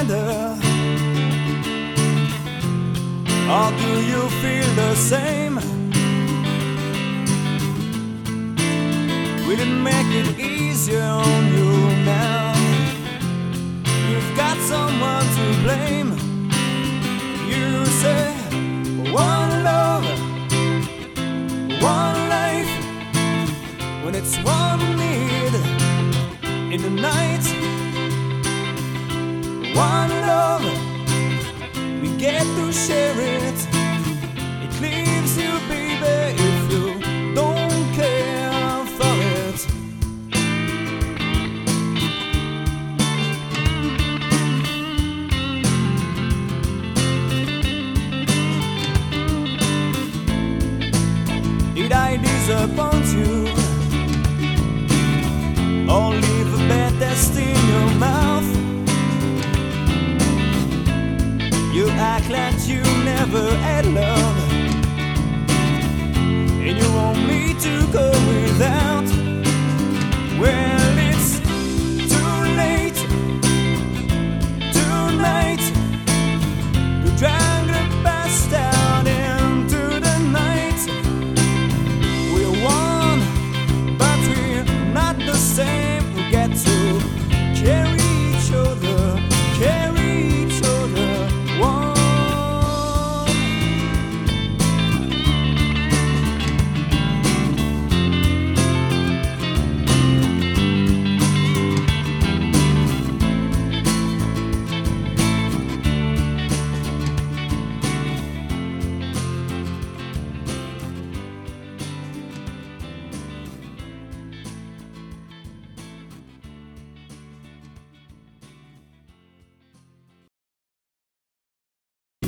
together? Or do you feel the same? Will it make it easier on you now? You've got someone to blame. You say one love, one life, when it's one need in the night. One love, we get to share it. It leaves you, baby, if you don't care for it. Did I disappoint you, or leave a bad taste in your mouth? You act like you never had love, and you want me to go without. Well,